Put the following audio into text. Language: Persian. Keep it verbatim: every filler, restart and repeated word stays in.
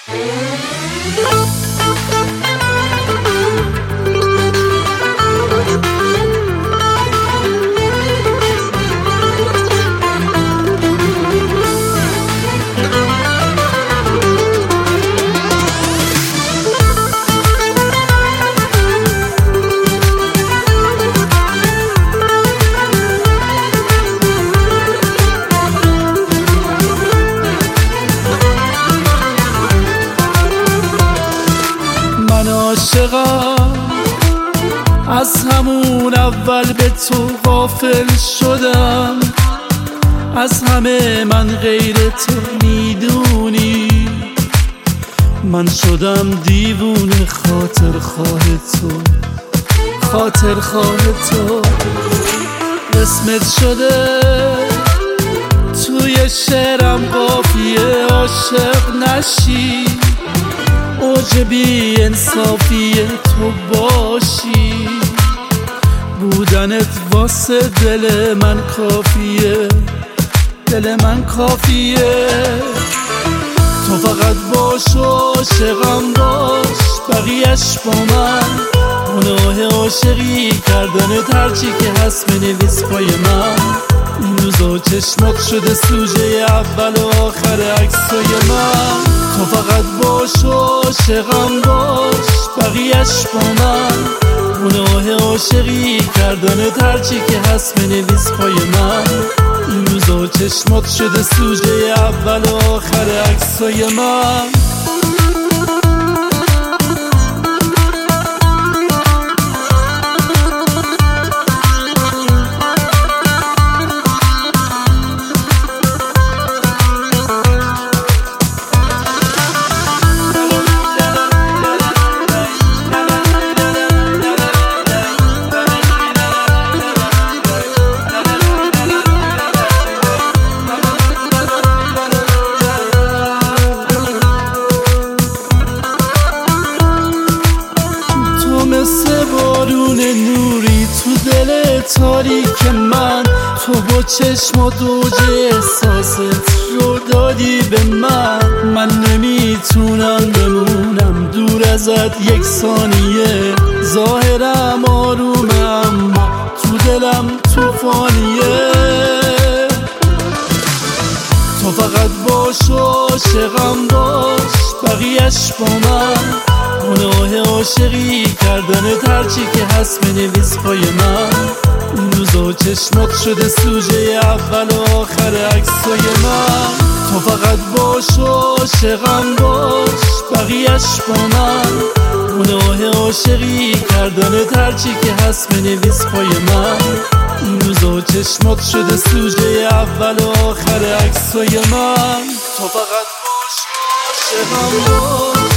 عاشقم از همون اول به تو غافل شدم، از همه من غیر تو میدونی، من شدم دیوونه خاطر خواه تو، خاطر خواه تو. قسمت شده توی شعرم قافیه عاشق نشی، اوج بی انصافی تو باشی، بودنت واسه دل من کافیه، دل من کافیه. تو فقط باش و عاشقم باش، بقیهش با من، گناه عاشقی کردنت هرچی که هست بنویس پای من. این روزا چشمات شده سوژه اول و آخر عکسای من. تو فقط باش و عاشقم باش، بقیهش با من، گناه عاشقی کردنت هرچی که هست بنویس پای من. این روزا چشمات شده سوژه اول و آخر عکسای من. مثل بارون نوری تو دل تاریک من، تو با چشم و دوج احساست رو دادی به من. من نمیتونم بمونم دور ازت یک ثانیه، ظاهرم آرومه اما تو دلم توفانیه. تو فقط باش و عاشقم باش، بقیهش با من، گناه عاشقی کردنت هرچی که هست بنویس پای من. این روزا چشمات شده سوژه اول و آخر عکسای من. تو فقط باش و عاشقم باش، بقیهش با من، گناه عاشقی کردنت هرچی که هست بنویس پای من. این روزا چشمات شده سوژه اول و آخر عکسای من. تو فقط باش و عاشقم باش.